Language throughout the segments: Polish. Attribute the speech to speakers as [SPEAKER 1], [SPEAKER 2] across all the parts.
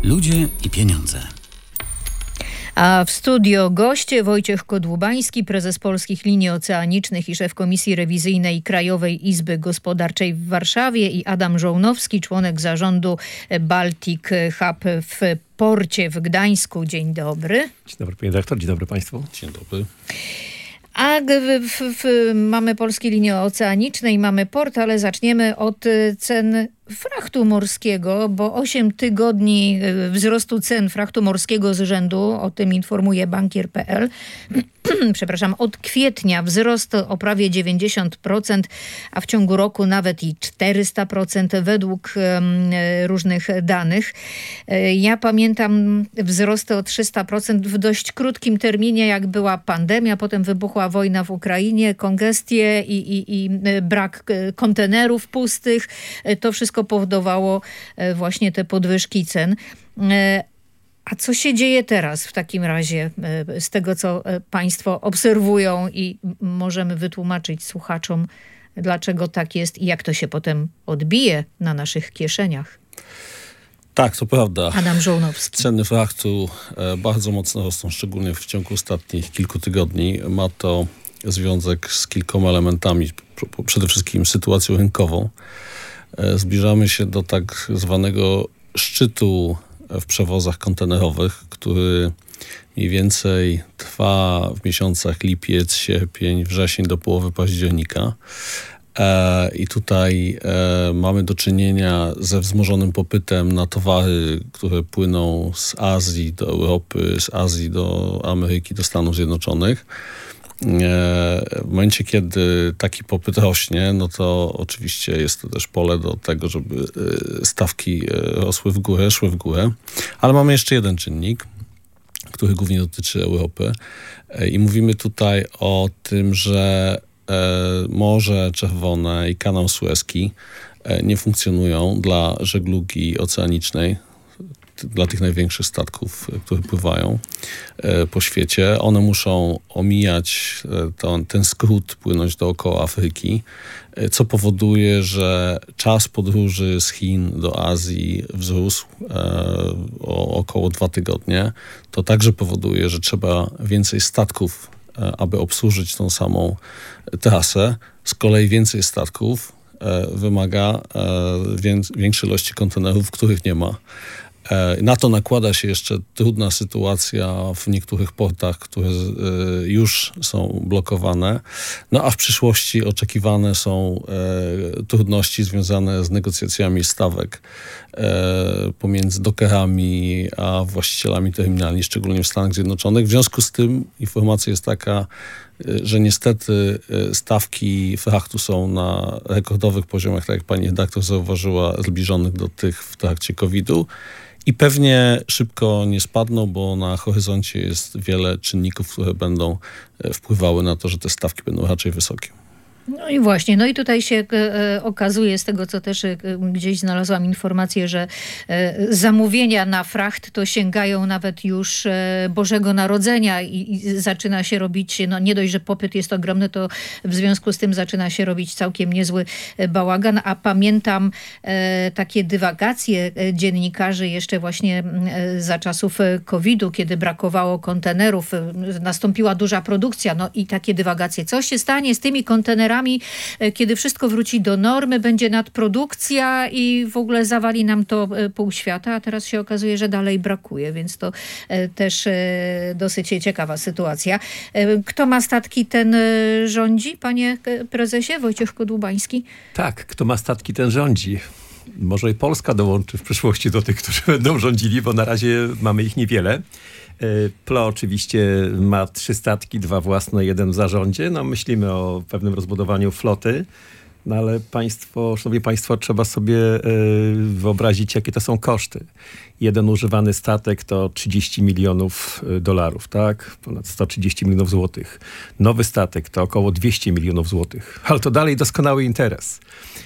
[SPEAKER 1] Ludzie i pieniądze.
[SPEAKER 2] A w studio goście Wojciech Kodłubański, prezes Polskich Linii Oceanicznych i szef Komisji Rewizyjnej Krajowej Izby Gospodarczej w Warszawie, i Adam Żołnowski, członek zarządu Baltic Hub w porcie w Gdańsku. Dzień dobry.
[SPEAKER 3] Dzień dobry, panie dyrektor. Dzień dobry państwu.
[SPEAKER 1] Dzień dobry.
[SPEAKER 2] A mamy Polskie Linie Oceaniczne i mamy port, ale zaczniemy od cen frachtu morskiego, bo 8 tygodni wzrostu cen frachtu morskiego z rzędu, o tym informuje bankier.pl. Przepraszam, od kwietnia wzrost o prawie 90%, a w ciągu roku nawet i 400% według różnych danych. Ja pamiętam wzrosty o 300% w dość krótkim terminie, jak była pandemia, potem wybuchła wojna w Ukrainie, kongestie i brak kontenerów pustych. To wszystko powodowało właśnie te podwyżki cen. A co się dzieje teraz w takim razie, z tego co państwo obserwują, i możemy wytłumaczyć słuchaczom, dlaczego tak jest i jak to się potem odbije na naszych kieszeniach?
[SPEAKER 3] Tak, to prawda.
[SPEAKER 2] Adam Żołnowski.
[SPEAKER 3] Ceny frachtu bardzo mocno rosną, szczególnie w ciągu ostatnich kilku tygodni. Ma to związek z kilkoma elementami. Przede wszystkim sytuacją rynkową. Zbliżamy się do tak zwanego szczytu w przewozach kontenerowych, który mniej więcej trwa w miesiącach lipiec, sierpień, wrzesień do połowy października. I tutaj mamy do czynienia ze wzmożonym popytem na towary, które płyną z Azji do Europy, z Azji do Ameryki, do Stanów Zjednoczonych. W momencie, kiedy taki popyt rośnie, no to oczywiście jest to też pole do tego, żeby stawki rosły w górę, szły w górę. Ale mamy jeszcze jeden czynnik, który głównie dotyczy Europy. I mówimy tutaj o tym, że Morze Czerwone i kanał Suezki nie funkcjonują dla żeglugi oceanicznej, dla tych największych statków, które pływają po świecie. One muszą omijać ten skrót, płynąć dookoła Afryki, co powoduje, że czas podróży z Chin do Azji wzrósł o około 2 tygodnie. To także powoduje, że trzeba więcej statków, aby obsłużyć tą samą trasę. Z kolei więcej statków wymaga większej ilości kontenerów, których nie ma. Na to nakłada się jeszcze trudna sytuacja w niektórych portach, które już są blokowane. No a w przyszłości oczekiwane są trudności związane z negocjacjami stawek pomiędzy dockerami a właścicielami terminali, szczególnie w Stanach Zjednoczonych. W związku z tym informacja jest taka, że niestety stawki frachtu są na rekordowych poziomach, tak jak pani redaktor zauważyła, zbliżonych do tych w trakcie COVID-u. I pewnie szybko nie spadną, bo na horyzoncie jest wiele czynników, które będą wpływały na to, że te stawki będą raczej wysokie.
[SPEAKER 2] No i właśnie, no i tutaj się okazuje, z tego co też gdzieś znalazłam informację, że zamówienia na fracht to sięgają nawet już Bożego Narodzenia i zaczyna się robić, no nie dość, że popyt jest ogromny, to w związku z tym zaczyna się robić całkiem niezły bałagan. A pamiętam takie dywagacje dziennikarzy jeszcze właśnie za czasów COVID-u, kiedy brakowało kontenerów, nastąpiła duża produkcja, no i takie dywagacje. Co się stanie z tymi kontenerami, kiedy wszystko wróci do normy, będzie nadprodukcja i w ogóle zawali nam to pół świata, a teraz się okazuje, że dalej brakuje, więc to też dosyć ciekawa sytuacja. Kto ma statki, ten rządzi, panie prezesie? Wojciech Kodłubański?
[SPEAKER 4] Tak, kto ma statki, ten rządzi. Może i Polska dołączy w przyszłości do tych, którzy będą rządzili, bo na razie mamy ich niewiele. PLO oczywiście ma 3 statki, 2 własne, 1 w zarządzie. No, myślimy o pewnym rozbudowaniu floty, no ale szanowni państwo, trzeba sobie wyobrazić, jakie to są koszty. Jeden używany statek to $30 milionów, tak? Ponad 130 milionów złotych. Nowy statek to około 200 milionów złotych. Ale to dalej doskonały interes.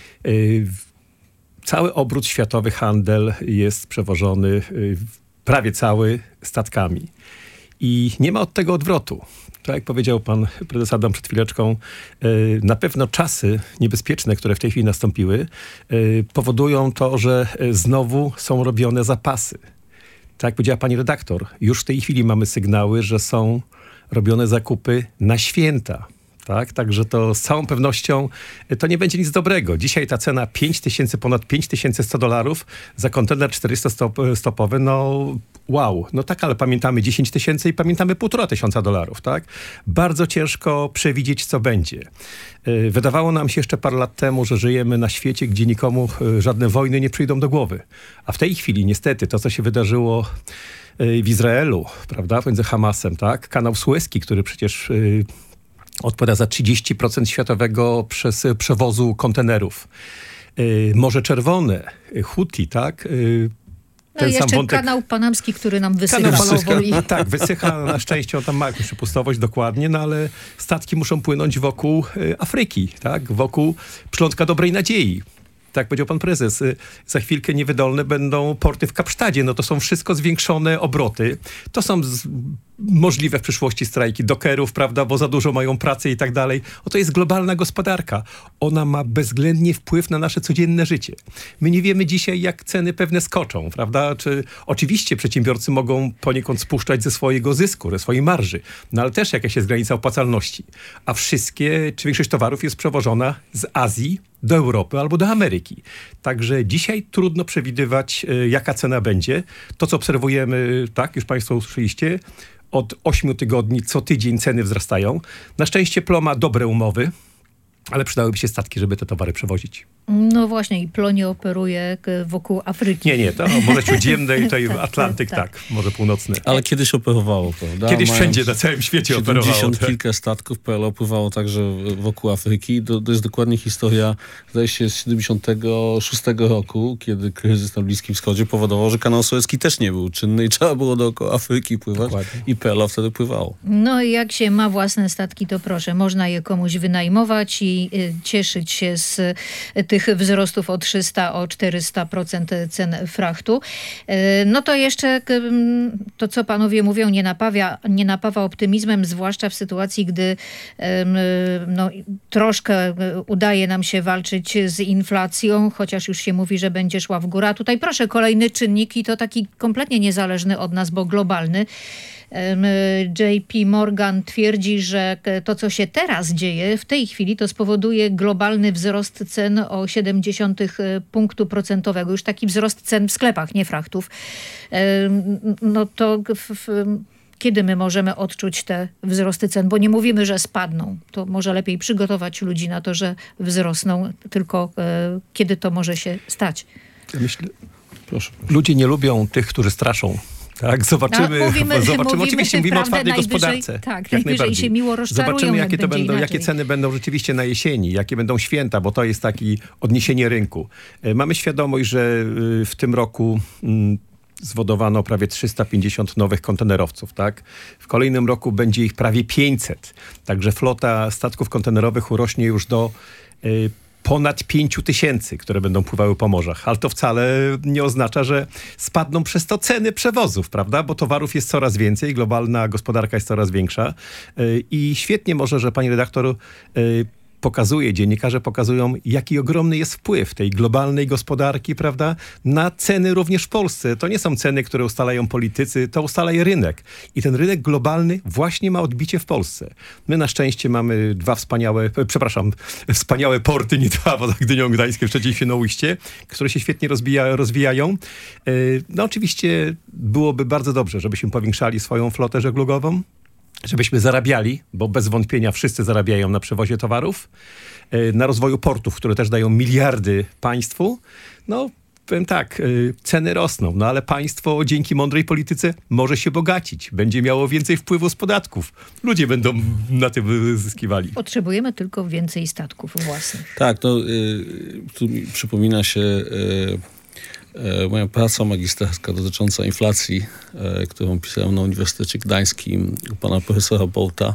[SPEAKER 4] Cały obrót światowy, handel jest przewożony prawie cały statkami. I nie ma od tego odwrotu. Tak jak powiedział pan prezes Adam przed chwileczką, na pewno czasy niebezpieczne, które w tej chwili nastąpiły, powodują to, że znowu są robione zapasy. tak jak powiedziała pani redaktor, już w tej chwili mamy sygnały, że są robione zakupy na święta. Tak? Także to z całą pewnością to nie będzie nic dobrego. Dzisiaj ta cena ponad $5100 za kontener 400-stopowy, no wow. No tak, ale pamiętamy 10 000 i pamiętamy $1500, tak? Bardzo ciężko przewidzieć, co będzie. Wydawało nam się jeszcze parę lat temu, że żyjemy na świecie, gdzie nikomu żadne wojny nie przyjdą do głowy. A w tej chwili niestety to, co się wydarzyło w Izraelu, prawda, między Hamasem, tak? Kanał Suezki, który przecież odpowiada za 30% światowego przewozu kontenerów. Morze Czerwone, Huti, tak?
[SPEAKER 2] No i jeszcze kanał panamski, który nam wysycha powoli.
[SPEAKER 4] Tak, wysycha, na szczęście on tam ma jakąś przepustowość dokładnie, no ale statki muszą płynąć wokół Afryki, tak? Wokół przylądka Dobrej Nadziei. Tak powiedział pan prezes, za chwilkę niewydolne będą porty w Kapsztadzie. No to są wszystko zwiększone obroty. To są możliwe w przyszłości strajki dockerów, prawda, bo za dużo mają pracy i tak dalej. To jest globalna gospodarka. Ona ma bezwzględnie wpływ na nasze codzienne życie. My nie wiemy dzisiaj, jak ceny pewne skoczą, prawda? Oczywiście przedsiębiorcy mogą poniekąd spuszczać ze swojego zysku, ze swojej marży, no ale też jakaś jest granica opłacalności. A czy większość towarów jest przewożona z Azji do Europy albo do Ameryki. Także dzisiaj trudno przewidywać, jaka cena będzie. To, co obserwujemy, tak, już państwo usłyszeliście, od 8 tygodni co tydzień ceny wzrastają. Na szczęście PLO ma dobre umowy, ale przydałyby się statki, żeby te towary przewozić.
[SPEAKER 2] No właśnie, i PLO nie operuje wokół Afryki.
[SPEAKER 4] Nie, to Morze Śródziemne i tutaj Atlantyk, tak, Morze Północne.
[SPEAKER 3] Ale kiedyś operowało, prawda?
[SPEAKER 4] Kiedyś wszędzie na całym świecie operowało.
[SPEAKER 3] 70 kilka statków PLO pływało także wokół Afryki. To jest dokładnie historia, zdaje się, z 76 roku, kiedy kryzys na Bliskim Wschodzie powodował, że kanał Suezki też nie był czynny i trzeba było dookoła Afryki pływać. Dokładnie. I PLO wtedy pływało.
[SPEAKER 2] No i jak się ma własne statki, to proszę, można je komuś wynajmować i cieszyć się z tych wzrostów o 300, o 400% cen frachtu. No to jeszcze to, co panowie mówią, nie napawa optymizmem, zwłaszcza w sytuacji, gdy troszkę udaje nam się walczyć z inflacją, chociaż już się mówi, że będzie szła w górę. A tutaj proszę, kolejny czynnik i to taki kompletnie niezależny od nas, bo globalny. JP Morgan twierdzi, że to, co się teraz dzieje w tej chwili, to spowoduje globalny wzrost cen o 0,7 punktu procentowego. Już taki wzrost cen w sklepach, nie frachtów. No to kiedy my możemy odczuć te wzrosty cen? Bo nie mówimy, że spadną. To może lepiej przygotować ludzi na to, że wzrosną, tylko kiedy to może się stać?
[SPEAKER 4] Myślę, proszę. Ludzie nie lubią tych, którzy straszą. Tak, zobaczymy. Oczywiście mówimy o twardej gospodarce.
[SPEAKER 2] Tak, najwyżej się miło rozczarują.
[SPEAKER 4] Zobaczymy, jakie ceny będą rzeczywiście na jesieni, jakie będą święta, bo to jest takie odniesienie rynku. Mamy świadomość, że w tym roku zwodowano prawie 350 nowych kontenerowców, tak? W kolejnym roku będzie ich prawie 500. Także flota statków kontenerowych urośnie już do ponad 5000, które będą pływały po morzach. Ale to wcale nie oznacza, że spadną przez to ceny przewozów, prawda? Bo towarów jest coraz więcej, globalna gospodarka jest coraz większa. I świetnie może, że pani redaktor dziennikarze pokazują, jaki ogromny jest wpływ tej globalnej gospodarki, prawda, na ceny również w Polsce. To nie są ceny, które ustalają politycy, to ustala rynek. I ten rynek globalny właśnie ma odbicie w Polsce. My na szczęście mamy wspaniałe porty, nie dwa, bo Gdynią, Gdańskiem, Szczecin, Świnoujście, które się świetnie rozwijają. No oczywiście byłoby bardzo dobrze, żebyśmy powiększali swoją flotę żeglugową, żebyśmy zarabiali, bo bez wątpienia wszyscy zarabiają na przewozie towarów, na rozwoju portów, które też dają miliardy państwu. No, powiem tak, ceny rosną, no ale państwo dzięki mądrej polityce może się bogacić. Będzie miało więcej wpływu z podatków. Ludzie będą na tym zyskiwali.
[SPEAKER 2] Potrzebujemy tylko więcej statków własnych.
[SPEAKER 3] Tak, tu mi przypomina się moja praca magisterska dotycząca inflacji, którą pisałem na Uniwersytecie Gdańskim u pana profesora Bolta.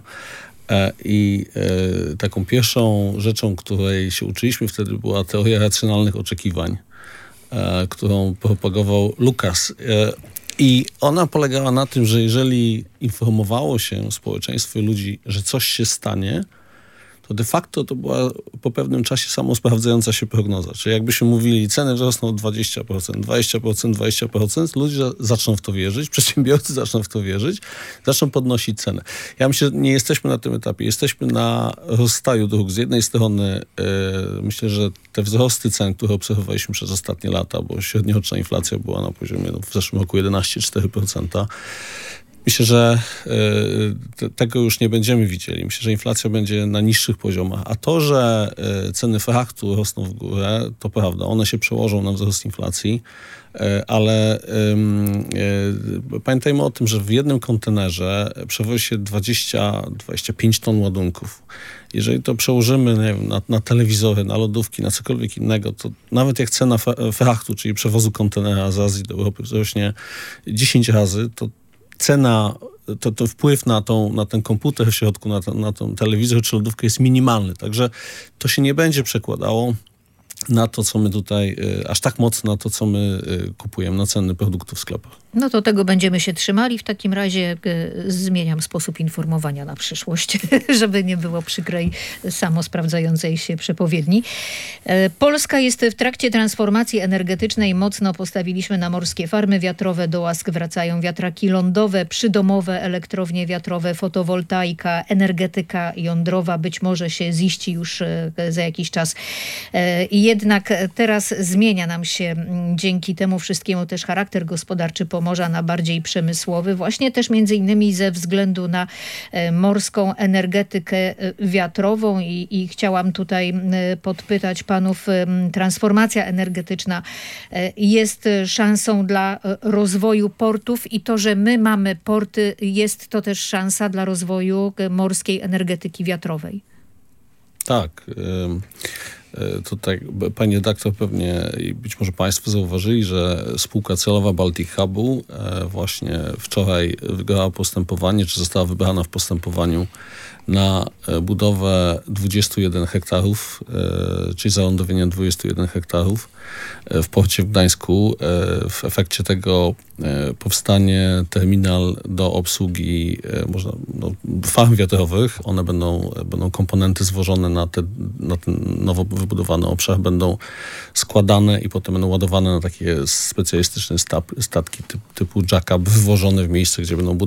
[SPEAKER 3] I taką pierwszą rzeczą, której się uczyliśmy wtedy, była teoria racjonalnych oczekiwań, którą propagował Lukas. I ona polegała na tym, że jeżeli informowało się społeczeństwo i ludzi, że coś się stanie, to de facto to była po pewnym czasie samosprawdzająca się prognoza. Czyli jakbyśmy mówili, ceny wzrosną o 20%, 20%, ludzie zaczną w to wierzyć, przedsiębiorcy zaczną w to wierzyć, zaczną podnosić cenę. Ja myślę, że nie jesteśmy na tym etapie. Jesteśmy na rozstaju dróg. Z jednej strony myślę, że te wzrosty cen, które obserwowaliśmy przez ostatnie lata, bo średnioroczna inflacja była na poziomie w zeszłym roku 11,4%. Myślę, że tego już nie będziemy widzieli. Myślę, że inflacja będzie na niższych poziomach. A to, że ceny frachtu rosną w górę, to prawda. One się przełożą na wzrost inflacji, ale pamiętajmy o tym, że w jednym kontenerze przewozi się 20-25 ton ładunków. Jeżeli to przełożymy, nie wiem, na telewizory, na lodówki, na cokolwiek innego, to nawet jak cena frachtu, czyli przewozu kontenera z Azji do Europy wzrośnie 10 razy, to cena, to wpływ na ten komputer w środku, na ten telewizor czy lodówkę jest minimalny. Także to się nie będzie przekładało na to, co my tutaj, aż tak mocno na to, co my kupujemy, na ceny produktów w sklepach.
[SPEAKER 2] No to tego będziemy się trzymali. W takim razie zmieniam sposób informowania na przyszłość, żeby nie było przykrej samosprawdzającej się przepowiedni. Polska jest w trakcie transformacji energetycznej. Mocno postawiliśmy na morskie farmy wiatrowe. Do łask wracają wiatraki lądowe, przydomowe elektrownie wiatrowe, fotowoltaika, energetyka jądrowa. Być może się ziści już za jakiś czas. Jednak teraz zmienia nam się dzięki temu wszystkiemu też charakter gospodarczy Pomorza na bardziej przemysłowy, właśnie też między innymi ze względu na morską energetykę wiatrową i chciałam tutaj podpytać panów, transformacja energetyczna jest szansą dla rozwoju portów i to, że my mamy porty, jest to też szansa dla rozwoju morskiej energetyki wiatrowej.
[SPEAKER 3] Tak. Tutaj pani redaktor pewnie i być może państwo zauważyli, że spółka celowa Baltic Hubu właśnie wczoraj wygrała postępowanie, czy została wybrana w postępowaniu na budowę 21 hektarów, czyli zalądowienia 21 hektarów w porcie w Gdańsku. W efekcie tego powstanie terminal do obsługi farm wiatrowych. One będą komponenty zwożone na ten nowo wybudowany obszar, będą składane i potem będą ładowane na takie specjalistyczne statki typu jack-up, wywożone w miejsce, gdzie będą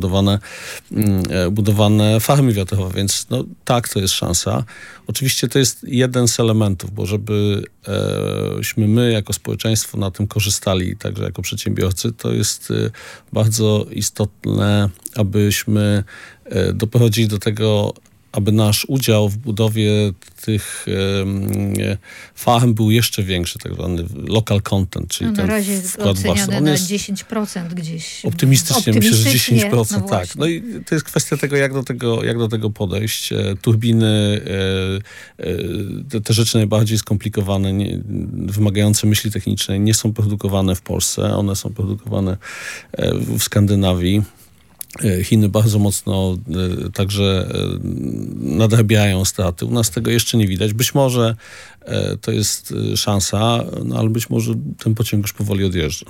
[SPEAKER 3] budowane farmy wiatrowe, więc no, tak, to jest szansa. Oczywiście to jest jeden z elementów, bo żebyśmy my jako społeczeństwo na tym korzystali, także jako przedsiębiorcy, to jest bardzo istotne, abyśmy doprowadzili do tego, aby nasz udział w budowie tych farm był jeszcze większy, tak zwany local content, czyli ten wkład własny.
[SPEAKER 2] On jest na 10% gdzieś.
[SPEAKER 3] Optymistycznie myślę, że 10%,
[SPEAKER 2] no
[SPEAKER 3] tak. No i to jest kwestia tego, jak do tego podejść. Turbiny, te rzeczy najbardziej skomplikowane, wymagające myśli technicznej, nie są produkowane w Polsce. One są produkowane w Skandynawii. Chiny bardzo mocno także nadrabiają straty. U nas tego jeszcze nie widać. Być może to jest szansa, no ale być może ten pociąg już powoli odjeżdża.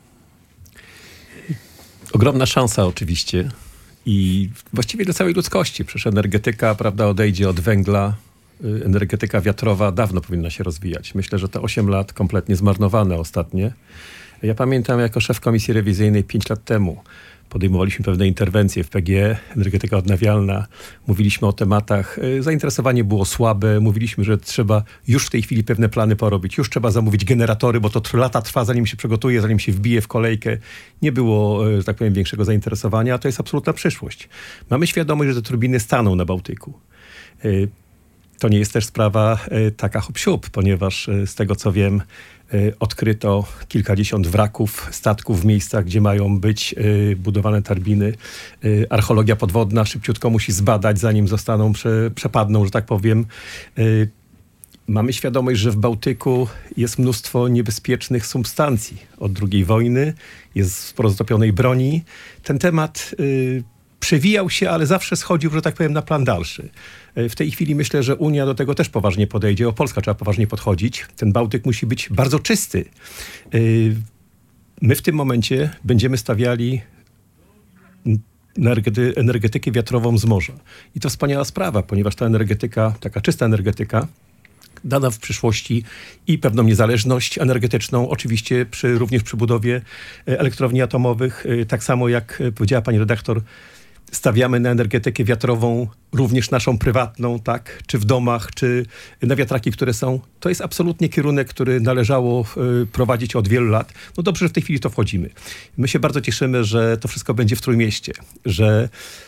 [SPEAKER 4] Ogromna szansa oczywiście i właściwie dla całej ludzkości. Przecież energetyka, prawda, odejdzie od węgla. Energetyka wiatrowa dawno powinna się rozwijać. Myślę, że te 8 lat kompletnie zmarnowane ostatnie. Ja pamiętam jako szef komisji rewizyjnej 5 lat temu podejmowaliśmy pewne interwencje w PGE, energetyka odnawialna. Mówiliśmy o tematach, zainteresowanie było słabe. Mówiliśmy, że trzeba już w tej chwili pewne plany porobić. Już trzeba zamówić generatory, bo to lata trwa, zanim się przygotuje, zanim się wbije w kolejkę. Nie było, że tak powiem, większego zainteresowania, a to jest absolutna przyszłość. Mamy świadomość, że te turbiny staną na Bałtyku. To nie jest też sprawa taka hop-siup, ponieważ z tego co wiem, odkryto kilkadziesiąt wraków statków w miejscach, gdzie mają być budowane turbiny. Archeologia podwodna szybciutko musi zbadać, zanim przepadną, że tak powiem. Mamy świadomość, że w Bałtyku jest mnóstwo niebezpiecznych substancji. Od II wojny jest sporo zatopionej broni. Ten temat przewijał się, ale zawsze schodził, że tak powiem, na plan dalszy. W tej chwili myślę, że Unia do tego też poważnie podejdzie. Polska trzeba poważnie podchodzić. Ten Bałtyk musi być bardzo czysty. My w tym momencie będziemy stawiali energetykę wiatrową z morza. I to wspaniała sprawa, ponieważ ta energetyka, taka czysta energetyka, da nam w przyszłości i pewną niezależność energetyczną, oczywiście również przy budowie elektrowni atomowych. Tak samo jak powiedziała pani redaktor, stawiamy na energetykę wiatrową, również naszą prywatną, tak? Czy w domach, czy na wiatraki, które są. To jest absolutnie kierunek, który należało prowadzić od wielu lat. No dobrze, że w tej chwili to wchodzimy. My się bardzo cieszymy, że to wszystko będzie w Trójmieście, że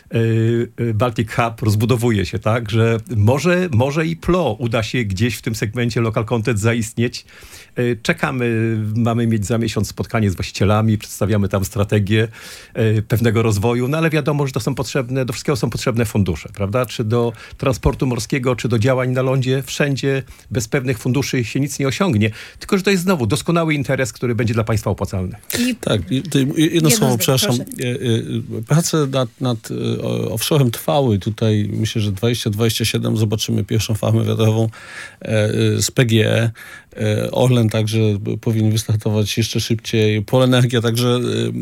[SPEAKER 4] Baltic Hub rozbudowuje się, tak? Że może i PLO uda się gdzieś w tym segmencie local content zaistnieć. Czekamy, mamy mieć za miesiąc spotkanie z właścicielami, przedstawiamy tam strategię pewnego rozwoju, no ale wiadomo, że to są potrzebne, do wszystkiego są potrzebne fundusze, prawda? Czy do transportu morskiego, czy do działań na lądzie, wszędzie bez pewnych funduszy się nic nie osiągnie. Tylko, że to jest znowu doskonały interes, który będzie dla państwa opłacalny.
[SPEAKER 3] Tak, jedno słowo, przepraszam. Prace nad offshorem trwały. Tutaj myślę, że 2027 zobaczymy pierwszą farmę wiatrową z PGE. Orlen także powinien wystartować jeszcze szybciej. Polenergia, także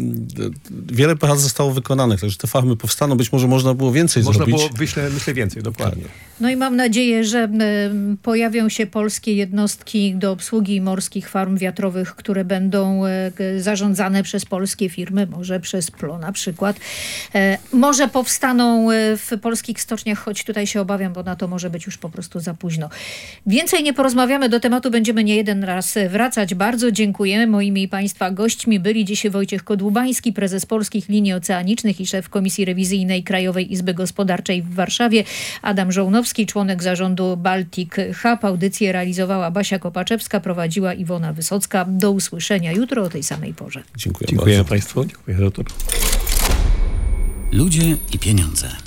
[SPEAKER 3] wiele prac zostało wykonanych, także te farmy powstaną. Być może można było więcej zrobić.
[SPEAKER 4] Można było, myślę, więcej, dokładnie.
[SPEAKER 2] No i mam nadzieję, że pojawią się polskie jednostki do obsługi morskich farm wiatrowych, które będą zarządzane przez polskie firmy, może przez PLO na przykład. Może powstaną w polskich stoczniach, choć tutaj się obawiam, bo na to może być już po prostu za późno. Więcej nie porozmawiamy, do tematu będziemy nie jeden raz wracać. Bardzo dziękujemy. Moimi i państwa gośćmi byli dzisiaj Wojciech Kodłubański, prezes Polskich Linii Oceanicznych i szef Komisji Rewizyjnej Krajowej Izby Gospodarczej w Warszawie, Adam Żołnowski, członek zarządu Baltic Hub. Audycję realizowała Basia Kopaczewska, prowadziła Iwona Wysocka. Do usłyszenia jutro o tej samej porze.
[SPEAKER 4] Dziękuję państwu. Dziękuję, doktor.
[SPEAKER 1] Ludzie i pieniądze.